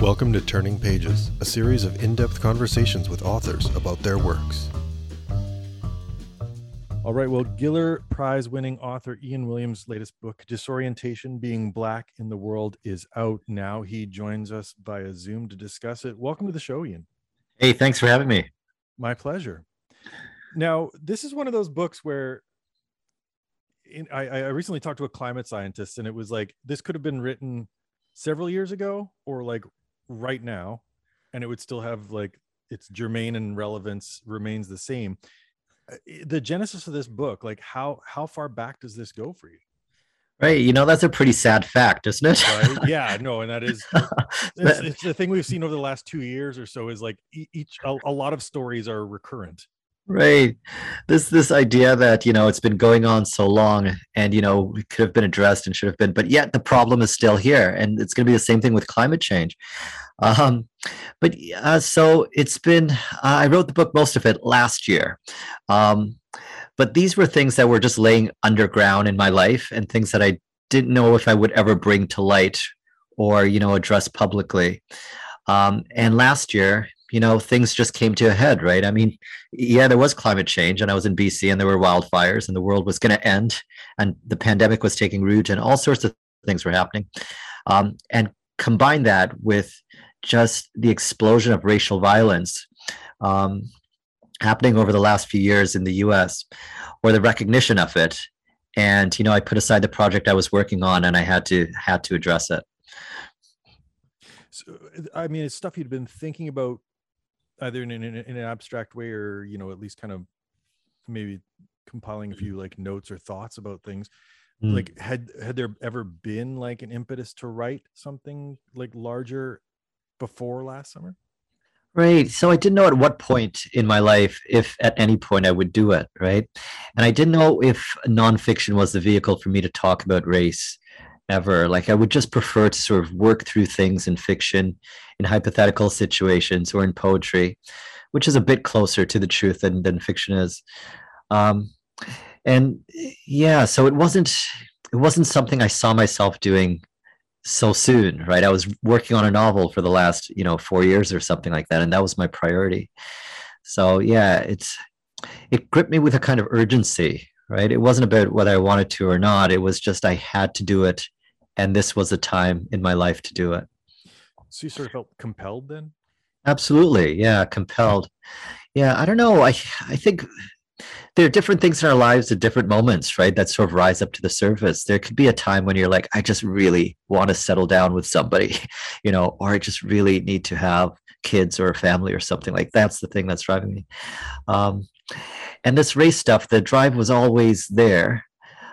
Welcome to Turning Pages, a series of in-depth conversations with authors about their works. All right, well, Giller Prize-winning author Ian Williams' latest book, Disorientation: Being Black in the World, is out now. He joins us via Zoom to discuss it. Welcome to the show, Ian. Hey, thanks for having me. My pleasure. Now, this is one of those books where I recently talked to a climate scientist, and it was like, this could have been written several years ago or like right now, and it would still have like its germane and relevance remains the same. The genesis of this book, like how far back does this go for you? Right, that's a pretty sad fact, isn't it? Right? Yeah, no, and that is it's the thing we've seen over the last 2 years or so is like a lot of stories are recurrent. Right. This idea that, it's been going on so long and, it could have been addressed and should have been, but yet the problem is still here. And it's going to be the same thing with climate change. So it's been, I wrote the book, most of it last year. But these were things that were just laying underground in my life and things that I didn't know if I would ever bring to light or, address publicly. And last year, things just came to a head, right? I mean, yeah, there was climate change and I was in BC and there were wildfires and the world was going to end and the pandemic was taking root and all sorts of things were happening. And combine that with just the explosion of racial violence happening over the last few years in the US, or the recognition of it. And, I put aside the project I was working on and I had to address it. So, I mean, it's stuff you'd been thinking about either in an abstract way or, at least kind of maybe compiling a few like notes or thoughts about things. Like had there ever been like an impetus to write something like larger before last summer? Right. So I didn't know at what point in my life, if at any point I would do it. Right. And I didn't know if nonfiction was the vehicle for me to talk about race ever. Like I would just prefer to sort of work through things in fiction, in hypothetical situations, or in poetry, which is a bit closer to the truth than fiction is. And yeah, so it wasn't something I saw myself doing so soon, right? I was working on a novel for the last, 4 years or something like that, and that was my priority. So yeah, it gripped me with a kind of urgency, right? It wasn't about whether I wanted to or not. It was just I had to do it, and this was the time in my life to do it. So you sort of felt compelled then? Absolutely, yeah, compelled. Yeah, I don't know. I think there are different things in our lives at different moments, right? That sort of rise up to the surface. There could be a time when you're like, I just really want to settle down with somebody, or I just really need to have kids or a family or something. Like that's the thing that's driving me. And this race stuff, the drive was always there,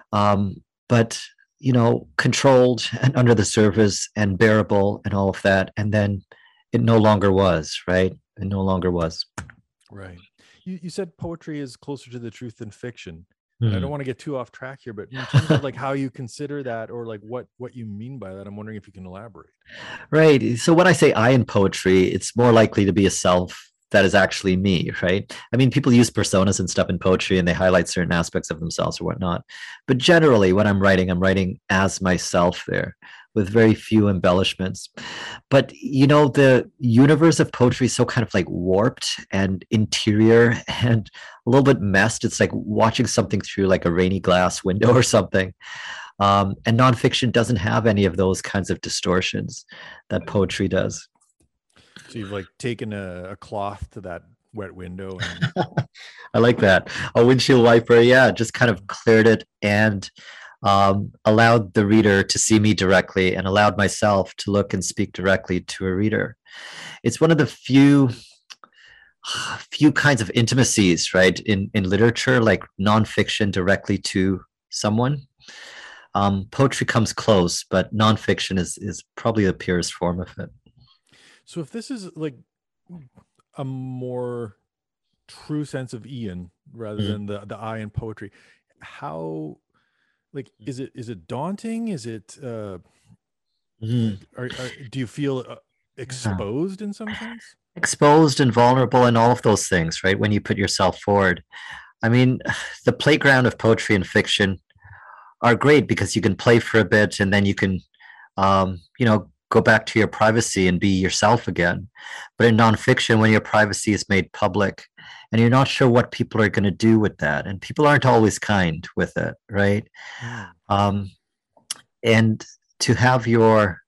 but controlled and under the surface and bearable and all of that. And then it no longer was, right? It no longer was. Right. You said poetry is closer to the truth than fiction. And I don't want to get too off track here, but in terms of like how you consider that or like what you mean by that, I'm wondering if you can elaborate. Right. So when I say I in poetry, it's more likely to be a self that is actually me, right? I mean, people use personas and stuff in poetry and they highlight certain aspects of themselves or whatnot. But generally, when I'm writing as myself there with very few embellishments. But, the universe of poetry is so kind of like warped and interior and a little bit messed. It's like watching something through like a rainy glass window or something. And nonfiction doesn't have any of those kinds of distortions that poetry does. So you've like taken a cloth to that wet window. And... I like that. A windshield wiper. Yeah. Just kind of cleared it and allowed the reader to see me directly and allowed myself to look and speak directly to a reader. It's one of the few kinds of intimacies, right? In literature, like nonfiction directly to someone. Poetry comes close, but nonfiction is probably the purest form of it. So if this is like a more true sense of Ian rather than the I in poetry, how like is it daunting? Is it do you feel exposed in some sense? Exposed and vulnerable and all of those things, right? When you put yourself forward. I mean, the playground of poetry and fiction are great because you can play for a bit and then you can go back to your privacy and be yourself again. But in nonfiction, when your privacy is made public and you're not sure what people are going to do with that, and people aren't always kind with it, right? And to have your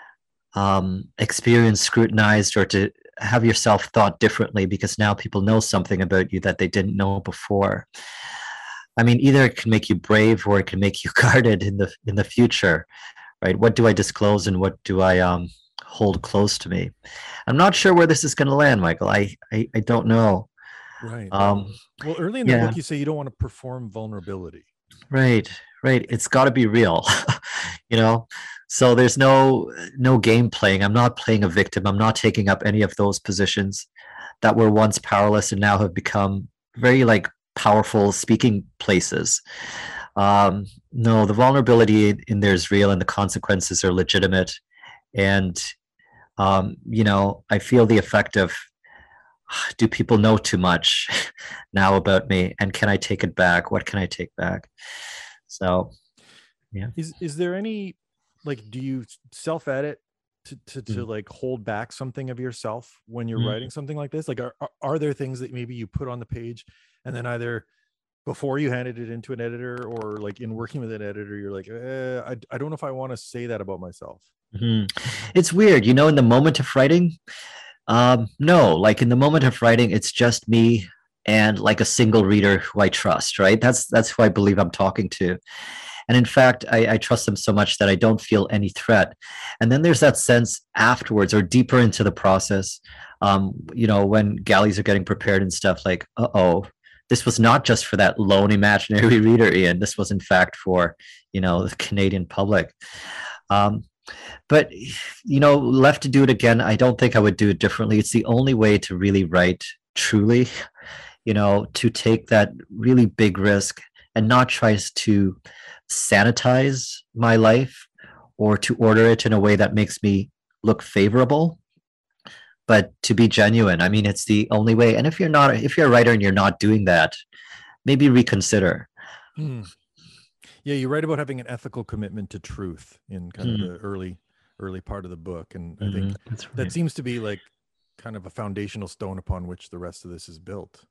experience scrutinized, or to have yourself thought differently because now people know something about you that they didn't know before. I mean, either it can make you brave or it can make you guarded in the future, right? What do I disclose and what do I hold close to me? I'm not sure where this is going to land, Michael. I don't know. Right. Well, early in the book, you say you don't want to perform vulnerability. Right. It's got to be real, you know? So there's no game playing. I'm not playing a victim. I'm not taking up any of those positions that were once powerless and now have become very like powerful speaking places. No, the vulnerability in there is real and the consequences are legitimate. And, you know, I feel the effect of, do people know too much now about me? And can I take it back? What can I take back? So, yeah. Is there any, like, do you self-edit to like hold back something of yourself when you're writing something like this? Like, are there things that maybe you put on the page and then either before you handed it into an editor or like in working with an editor, you're like, I don't know if I want to say that about myself? It's weird, you know, in the moment of writing, no, like in the moment of writing, it's just me and like a single reader who I trust, right? That's who I believe I'm talking to. And in fact, I trust them so much that I don't feel any threat. And then there's that sense afterwards or deeper into the process, you know, when galleys are getting prepared and stuff, like, this was not just for that lone imaginary reader, Ian. This was in fact for, you know, the Canadian public. But, you know, left to do it again, I don't think I would do it differently. It's the only way to really write truly, you know, to take that really big risk and not try to sanitize my life or to order it in a way that makes me look favorable, but to be genuine. I mean, it's the only way. And if you're a writer and you're not doing that, maybe reconsider. Yeah, you write about having an ethical commitment to truth in kind of the early part of the book. And I think that seems to be like kind of a foundational stone upon which the rest of this is built.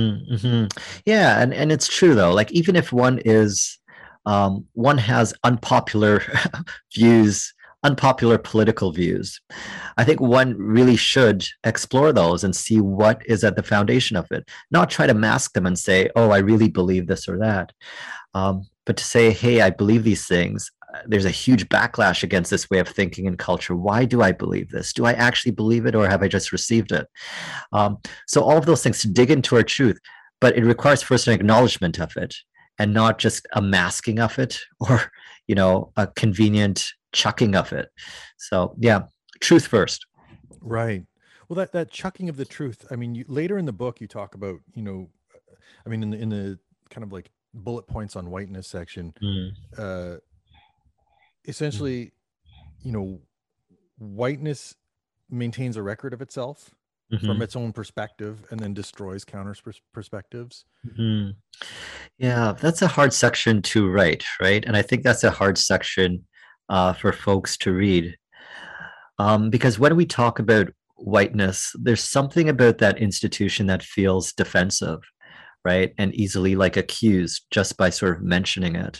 Yeah, and it's true though. Like, even if one is one has unpopular views, unpopular political views, I think one really should explore those and see what is at the foundation of it. Not try to mask them and say, oh, I really believe this or that. But to say, hey, I believe these things. There's a huge backlash against this way of thinking in culture. Why do I believe this? Do I actually believe it, or have I just received it? So all of those things, to dig into our truth, but it requires first an acknowledgement of it and not just a masking of it or, you know, a convenient chucking of it. So yeah, truth first. Right. Well, that chucking of the truth. I mean, later in the book, you talk about, you know, I mean, in the kind of like bullet points on whiteness section, essentially, you know, whiteness maintains a record of itself from its own perspective and then destroys counter perspectives. Yeah, that's a hard section to write, right? And I think that's a hard section for folks to read. Because when we talk about whiteness, there's something about that institution that feels defensive, right? And easily like accused just by sort of mentioning it.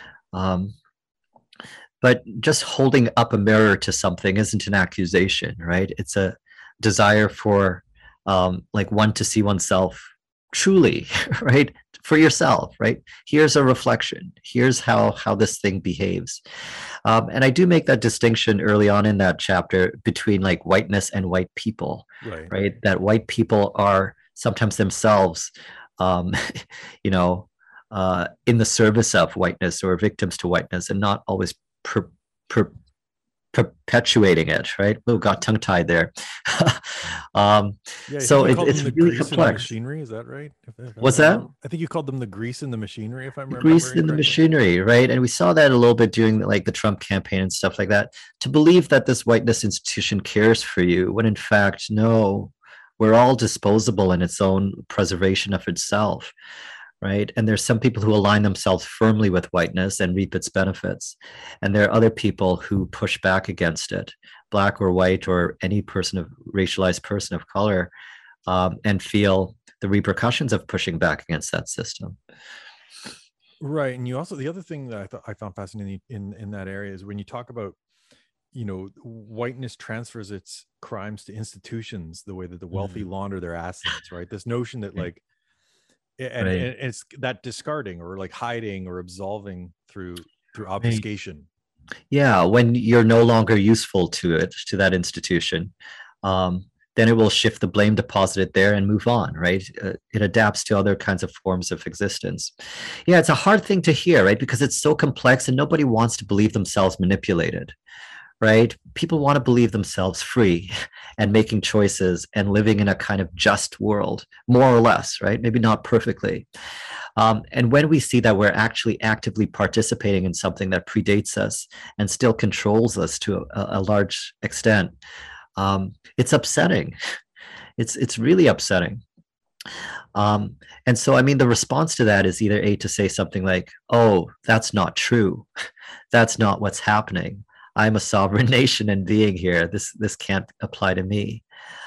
But just holding up a mirror to something isn't an accusation, right? It's a desire for like one to see oneself truly, right? For yourself, right? Here's a reflection. Here's how this thing behaves. And I do make that distinction early on in that chapter between like whiteness and white people, right? That white people are sometimes themselves, you know, in the service of whiteness or victims to whiteness, and not always perpetuating it, right? Oh, got tongue-tied there. So it's really complex. Machinery, is that right? What's that? I think you called them the grease in the machinery, if I'm remembering. Grease in the machinery, right? And we saw that a little bit during like the Trump campaign and stuff like that. To believe that this whiteness institution cares for you, when in fact, no, we're all disposable in its own preservation of itself, right? And there's some people who align themselves firmly with whiteness and reap its benefits. And there are other people who push back against it, black or white or any person of racialized person of color, and feel the repercussions of pushing back against that system. Right. And you also, the other thing that I found fascinating in that area is when you talk about, whiteness transfers its crimes to institutions the way that the wealthy launder their assets, right? This notion that like, and it's that discarding or like hiding or absolving through obfuscation. Yeah, when you're no longer useful to that institution, then it will shift the blame, deposit it there, and move on, right? It adapts to other kinds of forms of existence. Yeah, it's a hard thing to hear, right? Because it's so complex and nobody wants to believe themselves manipulated, right? People want to believe themselves free and making choices and living in a kind of just world, more or less, right? Maybe not perfectly. And when we see that we're actually actively participating in something that predates us and still controls us to a large extent, it's upsetting. It's really upsetting. And so, I mean, the response to that is either to say something like, "Oh, that's not true. That's not what's happening. I'm a sovereign nation and being here. This can't apply to me,"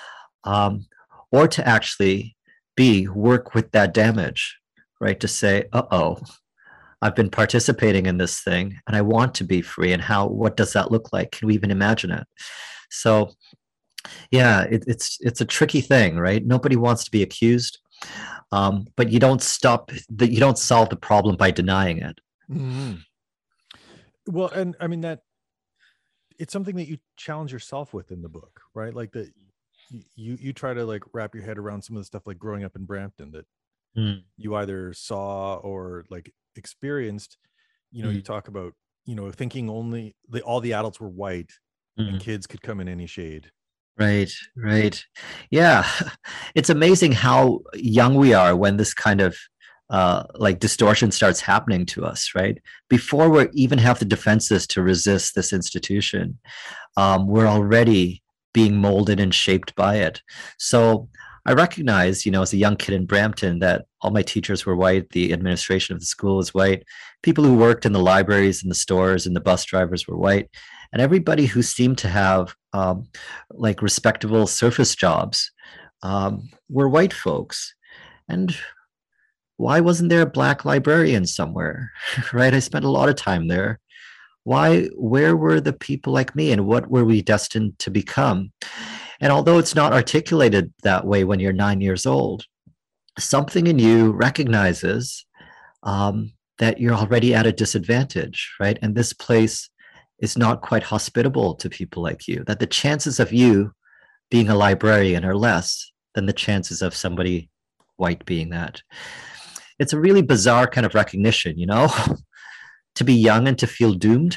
or to actually work with that damage, right? To say, "Uh-oh, I've been participating in this thing, and I want to be free. And what does that look like? Can we even imagine it?" So, yeah, it's a tricky thing, right? Nobody wants to be accused, but you don't solve the problem by denying it. Mm-hmm. Well, and I mean that it's something that you challenge yourself with in the book, right? Like that you try to like wrap your head around some of the stuff like growing up in Brampton that you either saw or like experienced. You talk about thinking only all the adults were white and kids could come in any shade. Right. Yeah. It's amazing how young we are when this kind of like distortion starts happening to us, right? Before we even have the defenses to resist this institution, we're already being molded and shaped by it. So I recognize, as a young kid in Brampton, that all my teachers were white, the administration of the school was white, people who worked in the libraries and the stores and the bus drivers were white, and everybody who seemed to have like respectable surface jobs were white folks. And why wasn't there a black librarian somewhere, right? I spent a lot of time there. Where were the people like me, and what were we destined to become? And although it's not articulated that way when you're 9 years old, something in you recognizes that you're already at a disadvantage, right? And this place is not quite hospitable to people like you, that the chances of you being a librarian are less than the chances of somebody white being that. It's a really bizarre kind of recognition, to be young and to feel doomed.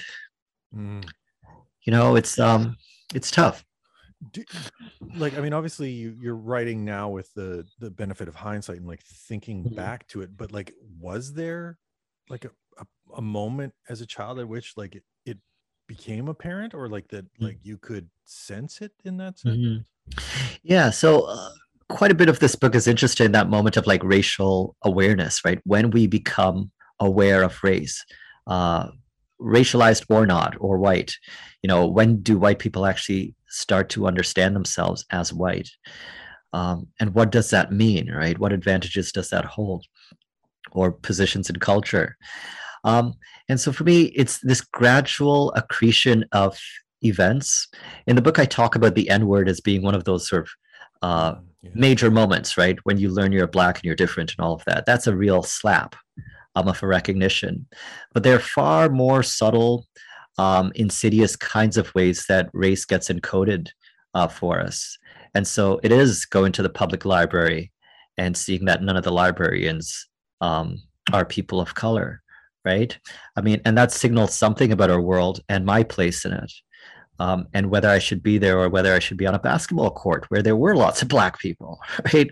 It's tough. Like, I mean, obviously you're writing now with the benefit of hindsight and like thinking back to it, but like, was there like a moment as a child at which like it became apparent, or like that like you could sense it in that sense? Yeah. So quite a bit of this book is interested in that moment of like racial awareness, right? When we become aware of race, racialized or not, or white, when do white people actually start to understand themselves as white? And what does that mean, right? What advantages does that hold, or positions in culture? And so for me, it's this gradual accretion of events. In the book, I talk about the N-word as being one of those sort of major moments, right? When you learn you're black and you're different and all of that. That's a real slap of a recognition. But there are far more subtle, insidious kinds of ways that race gets encoded for us. And so it is going to the public library and seeing that none of the librarians are people of color, right? I mean, and that signals something about our world and my place in it. And whether I should be there or whether I should be on a basketball court where there were lots of black people, right?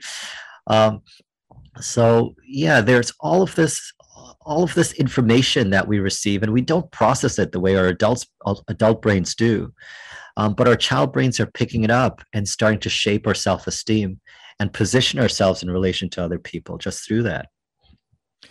So yeah, there's all of this information that we receive, and we don't process it the way our adult brains do. But our child brains are picking it up and starting to shape our self-esteem and position ourselves in relation to other people just through that.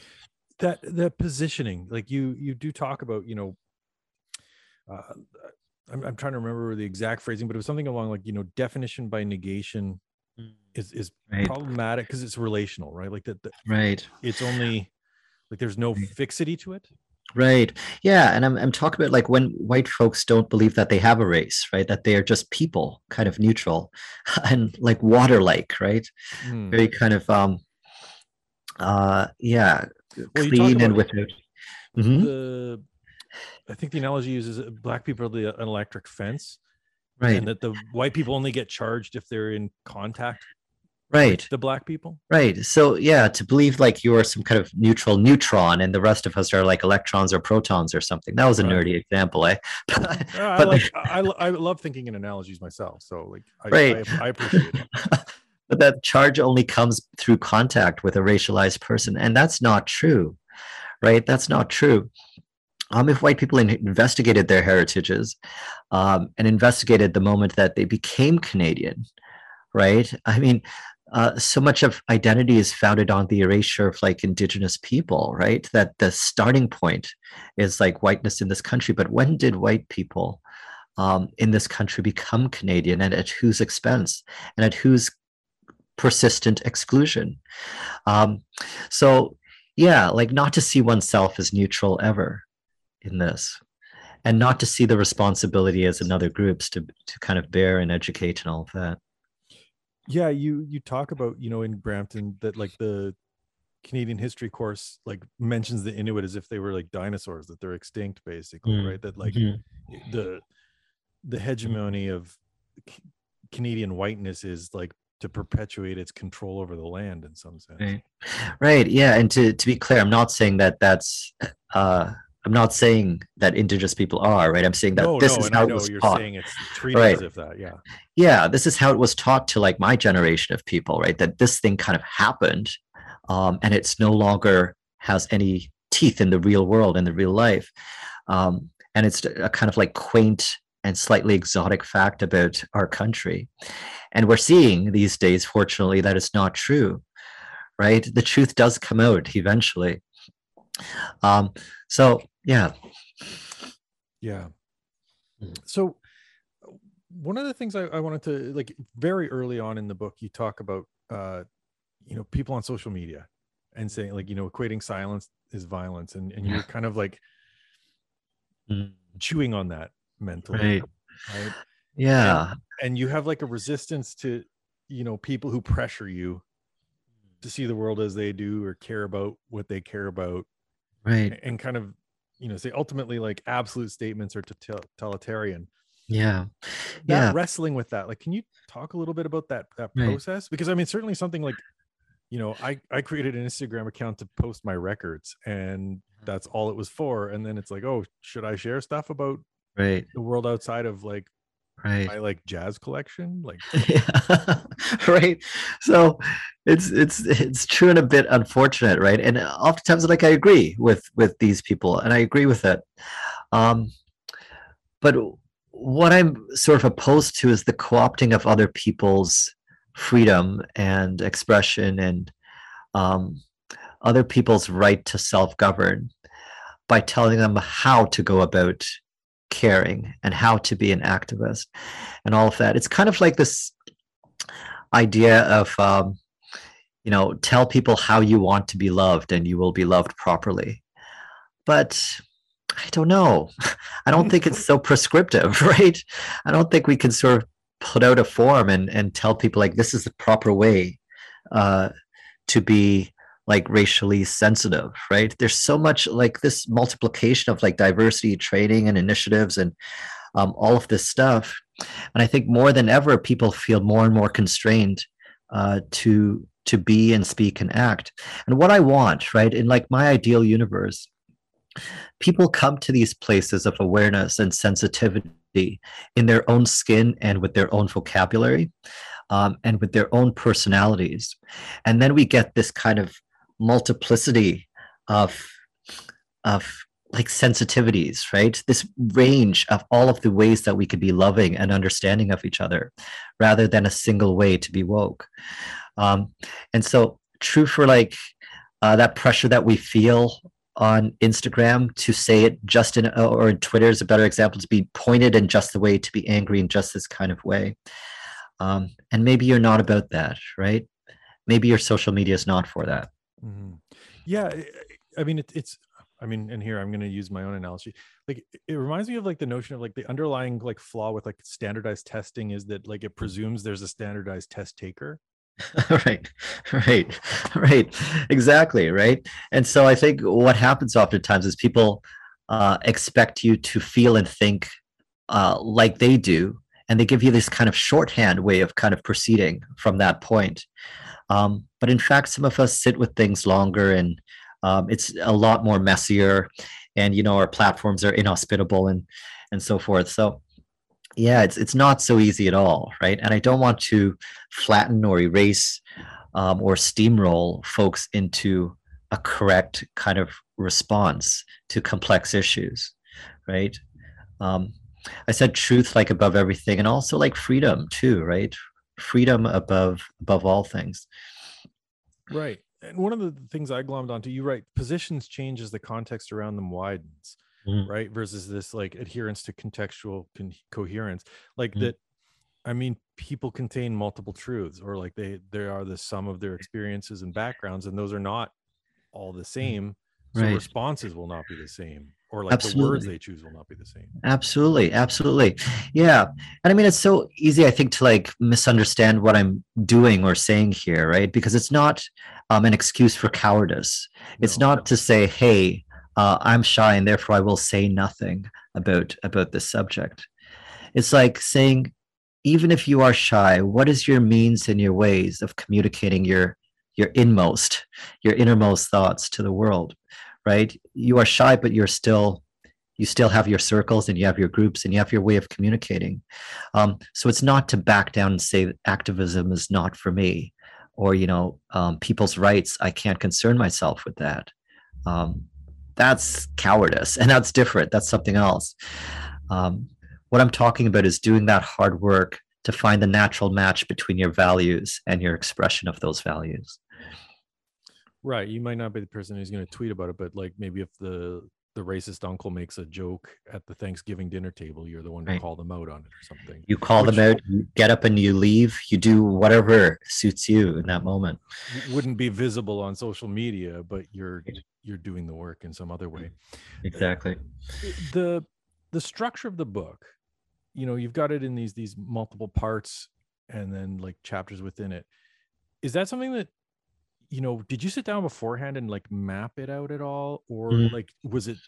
that positioning, like you do talk about, uh, I'm trying to remember the exact phrasing, but it was something along like, definition by negation is Right. problematic because it's relational, right? Like that Right. it's only like there's no fixity to it. Right. Yeah. And I'm talking about like when white folks don't believe that they have a race, right? That they are just people, kind of neutral and like water-like, right? Hmm. Very kind of yeah, Well, you talk clean and about without. Mhm. the I think the analogy uses black people are an electric fence, and Right. that the white people only get charged if they're in contact with Right. the black people. Right. So yeah, to believe like you're some kind of neutral neutron and the rest of us are like electrons or protons or something. That was a Right. nerdy example, eh? But, I but like I love thinking in analogies myself. So like right. I appreciate it. But that charge only comes through contact with a racialized person. And that's not true, right? That's not true. If white people investigated their heritages and investigated the moment that they became Canadian, right? I mean, so much of identity is founded on the erasure of like indigenous people, right? That the starting point is like whiteness in this country. But when did white people in this country become Canadian, and at whose expense, and at whose persistent exclusion? Um, so, yeah, like not to see oneself as neutral ever in this, and not to see the responsibility as another group's to kind of bear and educate and all of that. Yeah, you talk about, in Brampton that like the Canadian history course like mentions the Inuit as if they were like dinosaurs, that they're extinct basically, right? That like Mm-hmm. the hegemony of Canadian whiteness is like to perpetuate its control over the land in some sense. Right. Right. Yeah. And to be clear, I'm not saying that I'm not saying that indigenous people are, right. I'm saying that this is And how I it know was you're taught. saying it's treated Right. as if that, yeah. Yeah. This is how it was taught to like my generation of people, right. That this thing kind of happened, and it's no longer has any teeth in the real world, in the real life. And it's a kind of like quaint and slightly exotic fact about our country. And we're seeing these days, fortunately, that it's not true, right? The truth does come out eventually. So, yeah. Yeah. So one of the things I wanted to like very early on in the book, you talk about, people on social media and saying like, equating silence is violence. And you're kind of like chewing on that mentally. Right. Yeah. And you have like a resistance to, people who pressure you to see the world as they do or care about what they care about. Right. And kind of, say ultimately like absolute statements are totalitarian. Yeah. That wrestling with that, like, can you talk a little bit about that process? Because I mean, certainly something like, I created an Instagram account to post my records and that's all it was for. And then it's like, oh, should I share stuff about the world outside of like my like jazz collection? Like, yeah. Right. So it's true and a bit unfortunate, right? And oftentimes like I agree with these people and I agree with it. But what I'm sort of opposed to is the co-opting of other people's freedom and expression and other people's right to self-govern by telling them how to go about caring and how to be an activist and all of that. It's kind of like this idea of, tell people how you want to be loved and you will be loved properly. But I don't know. I don't think it's so prescriptive, right? I don't think we can sort of put out a form and tell people like this is the proper way to be like racially sensitive, right? There's so much like this multiplication of like diversity training and initiatives and all of this stuff. And I think more than ever, people feel more and more constrained to be and speak and act. And what I want, right, in like my ideal universe, people come to these places of awareness and sensitivity in their own skin and with their own vocabulary and with their own personalities. And then we get this kind of multiplicity of like sensitivities, right? This range of all of the ways that we could be loving and understanding of each other rather than a single way to be woke. And so true for like that pressure that we feel on Instagram to say it just in, or Twitter is a better example, to be pointed in just the way, to be angry in just this kind of way. And maybe you're not about that, right? Maybe your social media is not for that. Mm-hmm. Yeah. I mean, it's, I mean, and here I'm going to use my own analogy. Like, it reminds me of like the notion of like the underlying like flaw with like standardized testing is that like it presumes there's a standardized test taker. Right, right, right, exactly, right. And so I think what happens oftentimes is people expect you to feel and think like they do, and they give you this kind of shorthand way of kind of proceeding from that point. But in fact, some of us sit with things longer, and it's a lot more messier, and our platforms are inhospitable and so forth. So yeah, it's not so easy at all, right? And I don't want to flatten or erase or steamroll folks into a correct kind of response to complex issues, right? Um, I said truth like above everything, and also like freedom too, right? Freedom above all things. Right. And one of the things I glommed onto, you right, positions change as the context around them widens, Mm, right? Versus this like adherence to contextual coherence. Like mm, that, I mean, people contain multiple truths, or like they are the sum of their experiences and backgrounds, and those are not all the mm. same. So Right. responses will not be the same, or like the words Absolutely. they choose will not be the same. Absolutely, absolutely. Yeah. And I mean, it's so easy, I think, to like misunderstand what I'm doing or saying here, right? Because it's not an excuse for cowardice. It's No. not to say, hey, I'm shy and therefore I will say nothing about this subject. It's like saying, even if you are shy, what is your means and your ways of communicating your innermost thoughts to the world, right? You are shy, but you still have your circles and you have your groups and you have your way of communicating. So it's not to back down and say that activism is not for me, or people's rights. I can't concern myself with that. Um, that's cowardice, and that's different. That's something else. Um, what I'm talking about is doing that hard work to find the natural match between your values and your expression of those values. Right. You might not be the person who's going to tweet about it, but like maybe if the racist uncle makes a joke at the Thanksgiving dinner table, you're the one to Right. call them out on it or something. You call them Which out, you get up and you leave, you do whatever suits you in that moment. wouldn't be visible on social media, but you're doing the work in some other way. Exactly. The the structure of the book, you've got it in these multiple parts and then like chapters within it. Is that something that did you sit down beforehand and like map it out at all, or Mm, like was it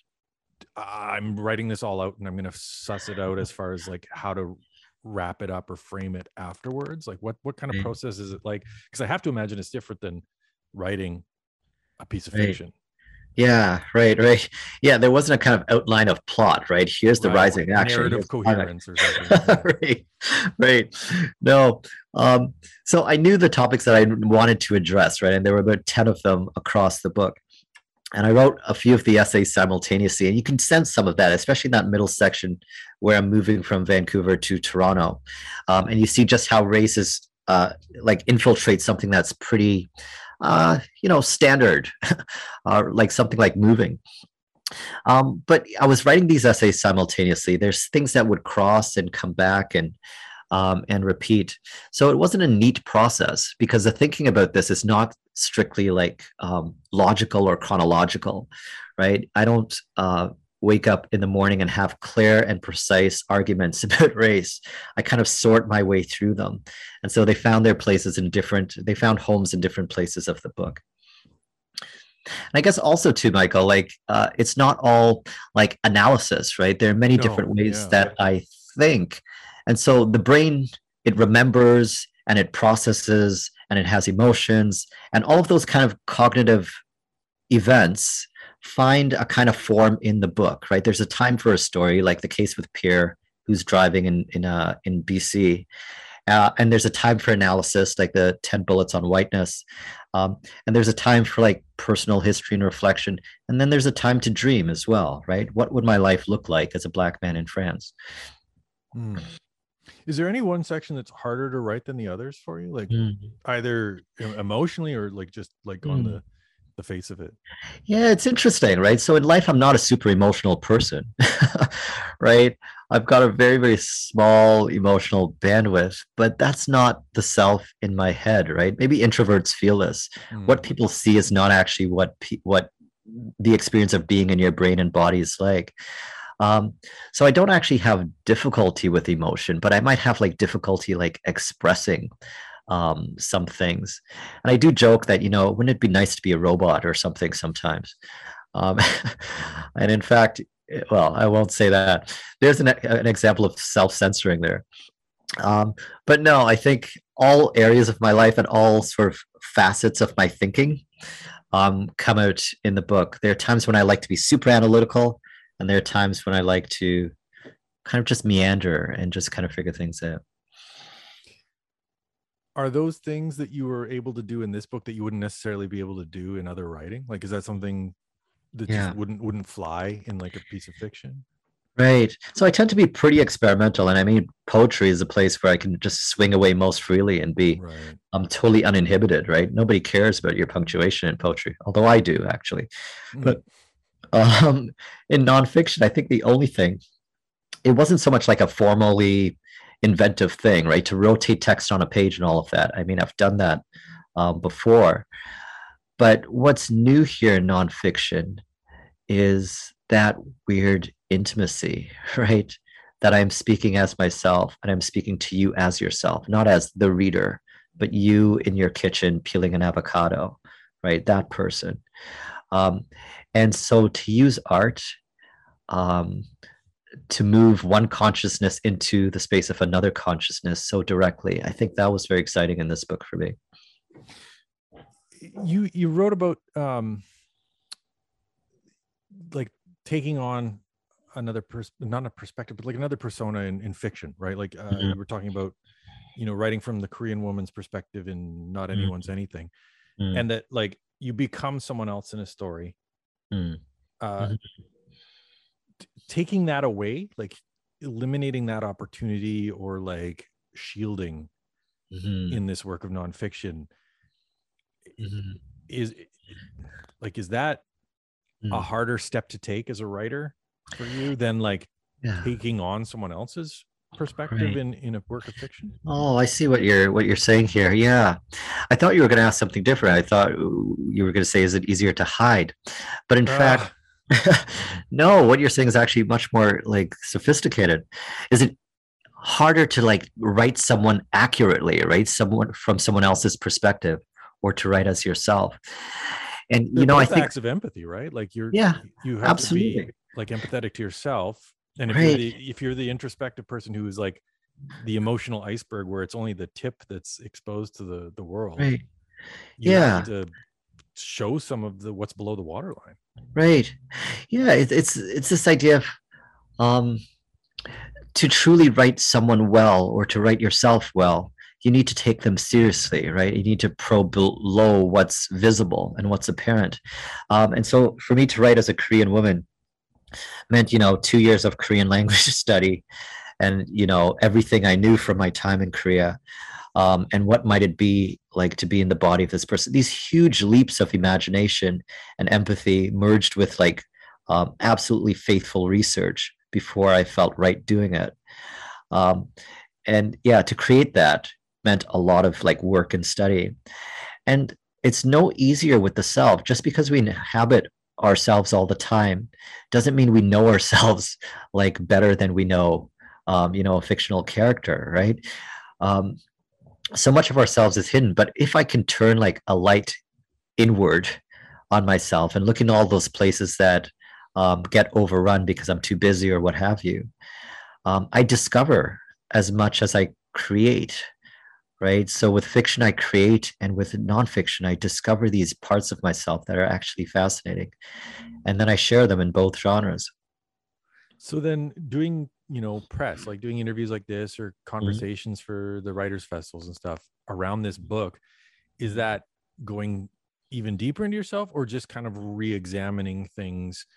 I'm writing this all out and I'm going to suss it out as far as like how to wrap it up or frame it afterwards? Like what kind of right, process is it like? Because I have to imagine it's different than writing a piece of right. fiction. Yeah, right, right. Yeah, there wasn't a kind of outline of plot, right? Here's the Right. rising action. Narrative Here's the climax. coherence or something. Yeah. Right, right. No. Um, so I knew the topics that I wanted to address, right? And there were about 10 of them across the book. And I wrote a few of the essays simultaneously. And you can sense some of that, especially in that middle section where I'm moving from Vancouver to Toronto. And you see just how race is like infiltrates something that's pretty standard, like something like moving. But I was writing these essays simultaneously. There's things that would cross and come back and repeat. So it wasn't a neat process because the thinking about this is not strictly like logical or chronological, right? I don't wake up in the morning and have clear and precise arguments about race. I kind of sort my way through them. And so they found homes in different places of the book. And I guess also too, Michael, like it's not all like analysis, right? There are many No. different ways Yeah. that I think. And so the brain, it remembers and it processes and it has emotions and all of those kind of cognitive events find a kind of form in the book, right? There's a time for a story, like the case with Pierre, who's driving in BC, and there's a time for analysis, like the 10 bullets on whiteness. And there's a time for like personal history and reflection. And then there's a time to dream as well, right? What would my life look like as a Black man in France? Hmm. Is there any one section that's harder to write than the others for you? Like Mm, either emotionally or like just like on mm. the the face of it. Yeah, it's interesting, right? So in life, I'm not a super emotional person, right? I've got a very, very small emotional bandwidth, but that's not the self in my head, right? Maybe introverts feel this. What Mm. people see is not actually what the experience of being in your brain and body is like. Um, so I don't actually have difficulty with emotion, but I might have like difficulty like expressing some things. And I do joke that, wouldn't it be nice to be a robot or something sometimes? Um, and in fact, well, I won't say that. There's an example of self-censoring there. But no, I think all areas of my life and all sort of facets of my thinking come out in the book. There are times when I like to be super analytical, and there are times when I like to kind of just meander and just kind of figure things out. Are those things that you were able to do in this book that you wouldn't necessarily be able to do in other writing? Like, is that something that just Yeah. wouldn't fly in like a piece of fiction? Right. So I tend to be pretty experimental. And I mean, poetry is a place where I can just swing away most freely and be Right. totally uninhibited, right? Nobody cares about your punctuation in poetry, although I do actually. Mm. But um, in nonfiction, I think the only thing, it wasn't so much like a formally inventive thing, right? To rotate text on a page and all of that. I mean, I've done that before. But what's new here in nonfiction is that weird intimacy, right? That I'm speaking as myself and I'm speaking to you as yourself, not as the reader, but you in your kitchen peeling an avocado, right? That person. Um, and so to use art um, to move one consciousness into the space of another consciousness so directly, I think that was very exciting in this book for me. You wrote about like taking on another not a perspective, but like another persona in fiction, right? Like Mhm. you were talking about, writing from the Korean woman's perspective in Not Anyone's Anything, Mm, and that like you become someone else in a story. mm, Uh, mhm, Taking that away, like eliminating that opportunity or like shielding mhm, in this work of nonfiction mhm, is like, is that a mm. harder step to take as a writer for you than like Yeah, taking on someone else's perspective right. in a work of fiction? Oh, I see what you're saying here. Yeah. I thought you were going to ask something different. I thought you were going to say, is it easier to hide? But in fact, uh, no, what you're saying is actually much more like sophisticated. Is it harder to like write someone accurately, right? Someone from someone else's perspective, or to write as yourself? And they're I both think, acts of empathy, right? Like yeah, you have to be absolutely. like empathetic to yourself, and Right, if you're the introspective person who is like the emotional iceberg where it's only the tip that's exposed to the world, right. you have Yeah, to show some of the what's below the waterline. right. Yeah, it's this idea of um to truly write someone well or to write yourself well, you need to take them seriously, right? You need to probe below what's visible and what's apparent. And so for me to write as a Korean woman meant, 2 years of Korean language study and, everything I knew from my time in Korea. And what might it be like to be in the body of this person? These huge leaps of imagination and empathy merged with like absolutely faithful research before I felt right doing it. Um, and yeah, to create that meant a lot of like work and study. And it's no easier with the self. Just because we inhabit ourselves all the time doesn't mean we know ourselves like better than we know, a fictional character, right? Um, so much of ourselves is hidden. But if I can turn like a light inward on myself and look in all those places that get overrun because I'm too busy or what have you, I discover as much as I create, right? So with fiction, I create, and with nonfiction, I discover these parts of myself that are actually fascinating. And then I share them in both genres. So then doing, press, like doing interviews like this or Mhm. conversations for the writers festivals and stuff around this book, is that going even deeper into yourself or just kind of re-examining things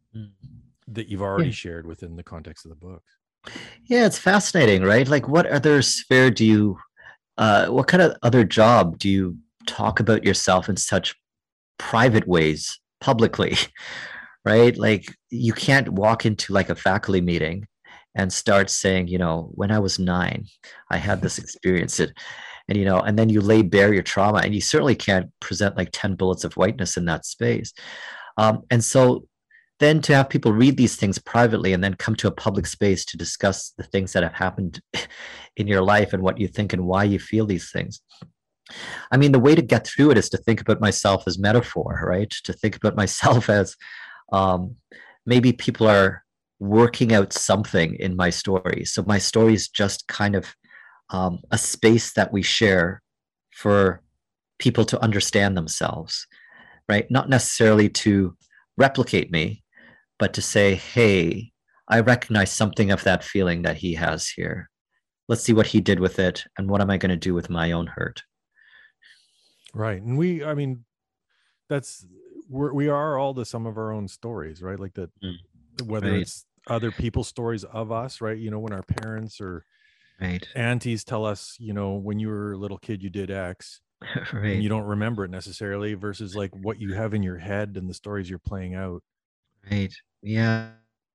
that you've already Yeah. shared within the context of the book? Yeah, it's fascinating, right? Like, what other sphere do you, what kind of other job do you talk about yourself in such private ways publicly, right? Like you can't walk into like a faculty meeting and start saying, when I was 9, I had this experience. And and then you lay bare your trauma, and you certainly can't present like 10 bullets of whiteness in that space. And so then to have people read these things privately and then come to a public space to discuss the things that have happened in your life and what you think and why you feel these things. I mean, the way to get through it is to think about myself as metaphor, right? To think about myself as um, maybe people are working out something in my story. So my story is just kind of a space that we share for people to understand themselves, right? Not necessarily to replicate me, but to say, hey, I recognize something of that feeling that he has here. Let's see what he did with it. And what am I going to do with my own hurt? Right. And I mean, we are all the sum of our own stories, right? Like that, whether Right. it's other people's stories of us, right? When our parents or Right. aunties tell us, when you were a little kid, you did X and Right. you don't remember it necessarily, versus like what you have in your head and the stories you're playing out. Right. Yeah.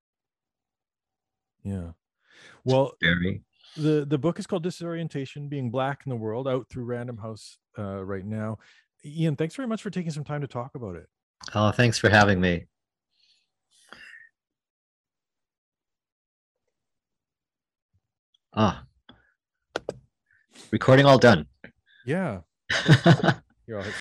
Yeah. Well, Very. the book is called Disorientation: Being Black in the World, out through Random House right now. Ian, thanks very much for taking some time to talk about it. Oh, thanks for having me. Ah, recording all done. Yeah. Here, I'll hit